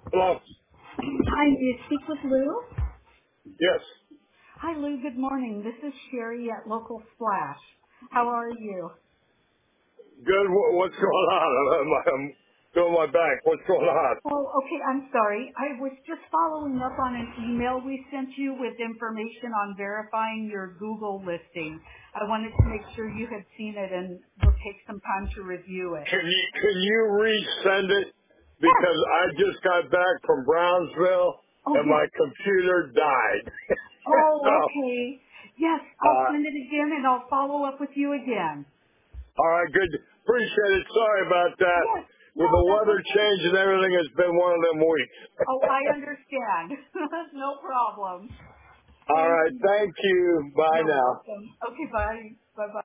Hello. Hi, do you speak with Lou? Yes. Hi, Lou. Good morning. This is Sherry at Local Splash. How are you? Good. What's going on? I'm doing my bank. What's going on? Oh, okay. I'm sorry. I was just following up on an email we sent you with information on verifying your Google listing. I wanted to make sure you had seen it and will take some time to review it. Can you resend it? Yes. Because I just got back from Brownsville Oh, and yes. my computer died. Oh, So, okay. Yes, I'll send it again and I'll follow up with you again. all right, good. Appreciate it. Sorry about that. Yes. With No, the that's weather okay. change and everything, it's been one of them Oh, weeks. I understand. No problem. All Thank right. you. Thank you. Bye You're now. welcome. Okay, bye. Bye-bye.